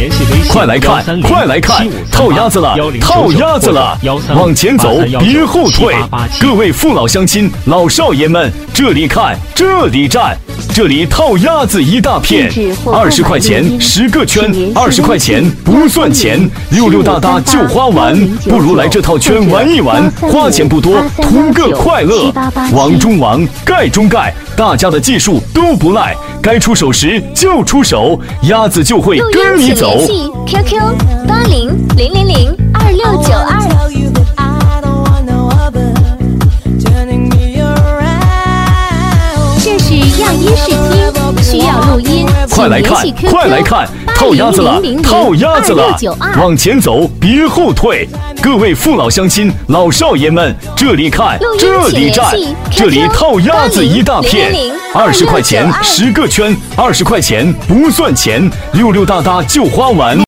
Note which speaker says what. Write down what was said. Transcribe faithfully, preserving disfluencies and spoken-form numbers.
Speaker 1: 快来看，快来看，套鸭子了，套鸭子了！往前走，别后退。各位父老乡亲、老少爷们，这里看，这里站。这里套鸭子一大片，二十块钱十个圈，二十块钱不算钱，溜溜达达就花完，不如来这套圈玩一玩，花钱不多，图个快乐。王中王，盖中盖，大家的技术都不赖，该出手时就出手，鸭子就会跟你走。
Speaker 2: Q Q 八零零零零二六九二。这是样音试听，需要录音，
Speaker 1: 快来看，快来看，套鸭子了，套鸭子了！往前走，别后退。各位父老乡亲、老少爷们，这里看，这里站，这里套鸭子一大片，二十块钱十个圈，二十块钱不算钱，溜溜达达就花完。